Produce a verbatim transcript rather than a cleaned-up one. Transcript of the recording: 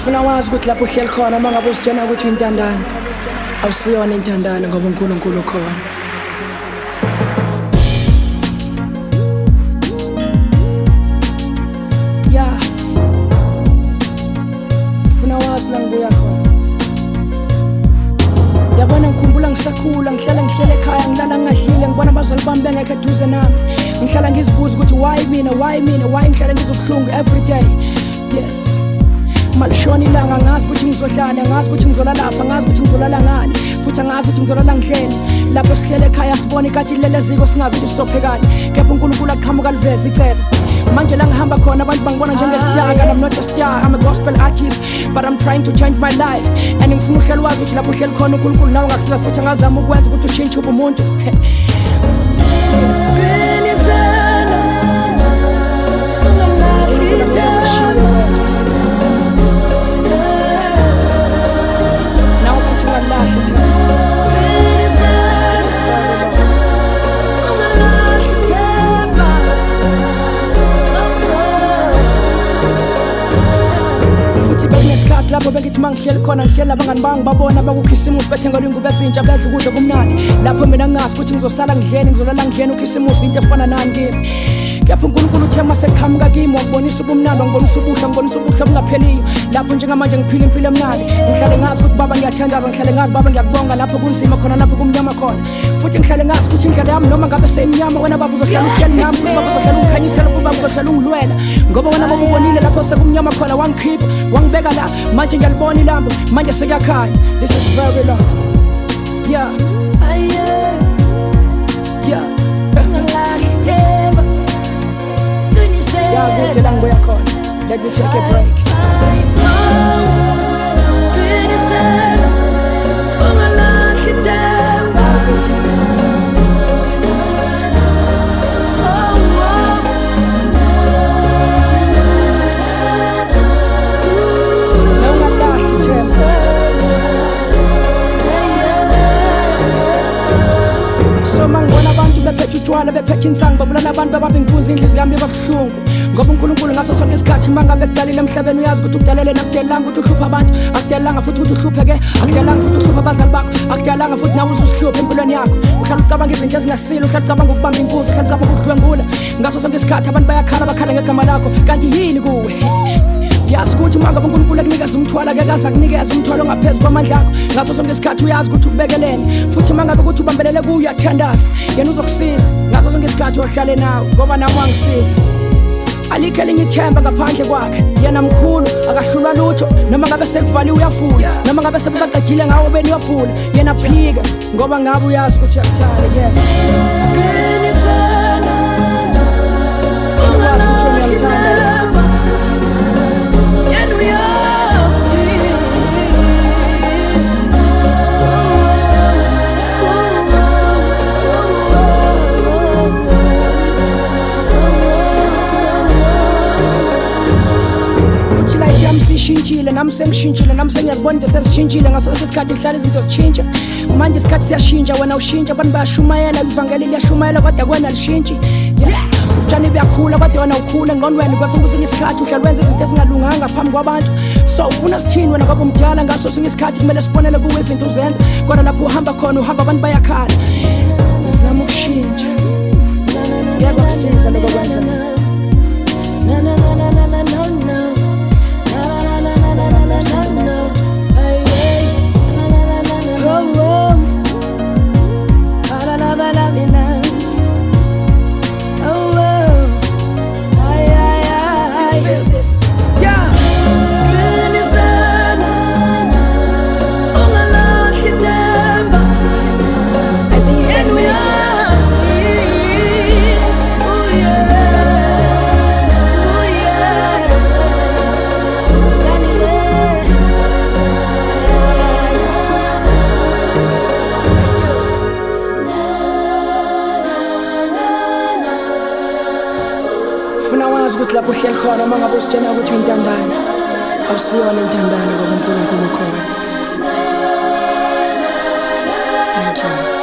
Ufuna wazi ukuthi lapho uhleli khona mangabe usitshena ukuthi intandane awusiyona intandane ngoba uNkulunkulu ukhona. Yeah. Ufuna wazi la ngibuya khona. Yabona ngikhumbula ngisakhula ngihlala ngihlele ekhaya ngilala ngadlile ngibona abazali bami bengekho eduze nami. Ngihlala ngizibuza ukuthi why mina why mina why ngihlala ngizobuhlungu every day. Yes. Malishona ilanga ngazi ukuthi ngizohlala ngazi ukuthi ngizolala lapha ngazi ukuthi ngizolala ngani futhi ngazi ukuthi ngizolala ngidleni lapho sihlele ekhaya sibona ikathi leleziko singazi ukuthi sisophekani kepha uNkulunkulu aqhamuka aliveze icebo manje la ngihamba khona abantu bangibona njengesitiyaka I'm not a star I'm a gospel artist but I'm trying to change my life and ngifuna uhlelo wazi ukuthi lapho uhleli khona uNkulunkulu nawe ngakusiza futhi angazama ukwenza ukuthi ushintshe ubumuntu. Lapho bengithi mangihleli khona ngihleli labangani bami babona bakukhisimusi bethengelwa ingubo ezintsha bedla ukudla kumnandi lapho mina ngazi ukuthi ngizosala ngidleni ngizolala ngidleni ukhisimusi into efana nani kimi kepha uNkulunkulu uthe maseqhamuka kimi wakubonisa ubumnandi wangibonisa ubuhle ngibonisa ubuhle bungapheliyo lapho njengamanje ngiphila impilo emnandi ngihlale ngazi ukuthi baba ngiyathandaza ngihlale ngazi baba ngiyakubonga lapho kunzima khona lapho kumnyama khona futhi ngihlale ngazi ukuthi indlela yami noma ngabe seyimnyama wena baba uzohlala uhleli nami futhi baba uzohlala ungikhanyisela futhi baba uzohlala ungilwela ngoba wena baba ubonile lapho sekumnyama khona wangikhipha wangibeka la manje ngiyalibona ilambo manje sekuyakhanya. This is very long. Yeah. Yeah. Yeah, good lang boya khona. Let me take a break. Utshwala bephethe insangu babulala abantu babamba inkunzi indlu zami babuhlungu ngoba uNkulunkulu ngaso sonke isikhathi mangabe kudalile emhlabeni uyazi ukuthi ukudalele nakudelanga ukuthi uhlupha abantu akudelanga futhi ukuthi uhlupheke akudelanga futhi uhlupha abazali bakho akudelanga futhi nawe usuhlupha empilweni yakho uhlala ucabanga izinto ezingasile uhlala ucabanga ukubamba inkunzi uhlala ucabanga ukudlwengula ngaso sonke isikhathi abantu bayakhala bakhala ngegama lakho kanti yini kuwe yazi ukuthi mangabe uNkulunkulu ekunikeza umthwalo akekaza kunikeza umthwalo ngaphezulu kwamandla akho ngaso sonke isikhathi uyazi ukuthi ubekelene futhi mangabe ukuthi ubambelele kuye uyathandaza yena uzokusiza ngaso sonke isikhathi ohlale nawe ngoba nami wangisiza alikho elinye ithemba ngaphandle kwakhe yena mkhulu akahlulwa lutho noma ngabe sekuvaliwe uyafula noma ngabe sebukaqedile ngawo beni uyafula yena phika ngoba ngabe uyazi ukuthi uyakuthanda. Yes uyazi ukuthi uyakuthanda sishintshile nami sengishintshile nami sengiyazibona into sesishintshile ngaso isikhathi sihlala izinto zishintsha manje isikhathi siyashintsha wena ushintsha abantu bayashumayela ivangeli liyashumayela kodwa kwena lishintshi. Yes utshani buyakhula kodwa wena ukhula engqondweni kwasengusinye isikhathi uhlala wenza izinto ezingalunganga phambi kwabantu so ufuna sithini wena ngoba umdala ngaso sonke isikhathi kumele sibonele kuwe izinto uzenza kodwa lapho uhamba khona uhamba abantu bayakhala zama ukushintsha yebo kusiza lokho kwenza na na na na na na no no ukuthi lapho uhleli khona mangabe usitshena ukuthi intandane awusiyona intandane ngoba uNkulunkulu ukhona. Thank you.